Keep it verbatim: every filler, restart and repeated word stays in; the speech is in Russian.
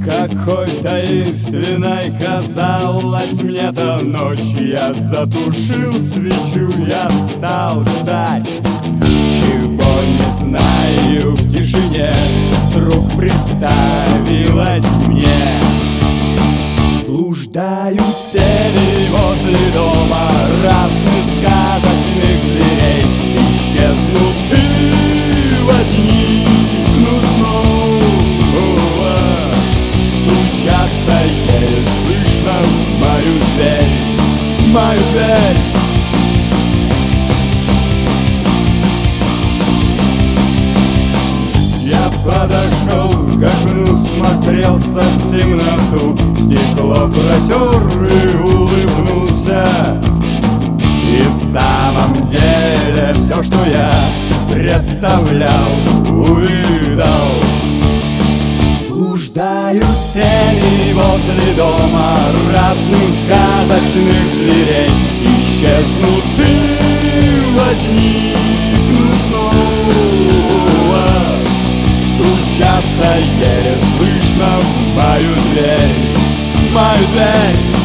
Какой таинственной казалась мне эта ночь. Я затушил свечу, я стал ждать, чего не знаю в тишине. Вдруг представилось мне, блуждают тени возле дома разных сказочных зверей. Исчезнут и возникнут снова, стучатся еле слышно в мою дверь, мою дверь. Я подошел к окну, смотрелся в темноту, стекло протер и улыбнулся. И в самом деле все, что я представлял, увидал. Блуждают тени возле дома разных сказочных зверей. Исчезнут и возникнут снова, стучатся еле слышно в мою дверь, в мою дверь.